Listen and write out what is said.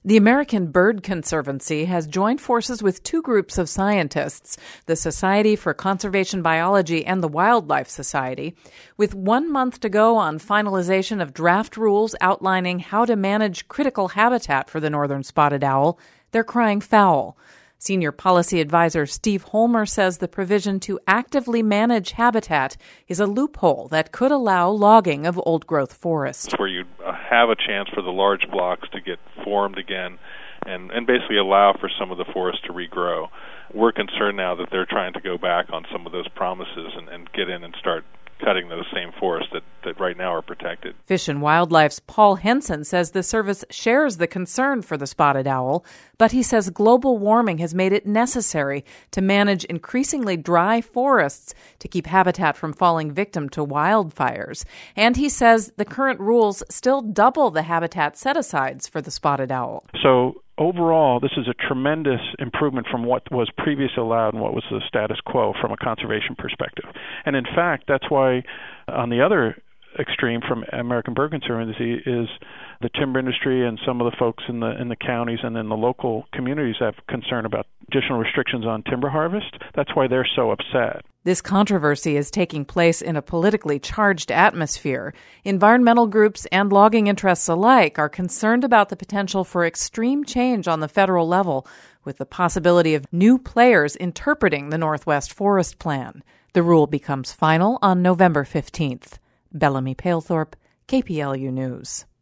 The American Bird Conservancy has joined forces with two groups of scientists, the Society for Conservation Biology and the Wildlife Society, with 1 month to go on finalization of draft rules outlining how to manage critical habitat for the northern spotted owl. They're crying foul. Senior policy advisor Steve Holmer says the provision to actively manage habitat is a loophole that could allow logging of old-growth forests. Where you have a chance for the large blocks to get formed again and basically allow for some of the forest to regrow. We're concerned now that they're trying to go back on some of those promises and get in and start cutting those same forests that right now are protected. Fish and Wildlife's Paul Henson says the service shares the concern for the spotted owl, but he says global warming has made it necessary to manage increasingly dry forests to keep habitat from falling victim to wildfires. And he says the current rules still double the habitat set-asides for the spotted owl. So overall, this is a tremendous improvement from what was previously allowed and what was the status quo from a conservation perspective. And in fact, that's why on the other extreme from American Bird Conservancy is the timber industry and some of the folks in the counties and in the local communities have concern about additional restrictions on timber harvest. That's why they're so upset. This controversy is taking place in a politically charged atmosphere. Environmental groups and logging interests alike are concerned about the potential for extreme change on the federal level, with the possibility of new players interpreting the Northwest Forest Plan. The rule becomes final on November 15th. Bellamy Palethorpe, KPLU News.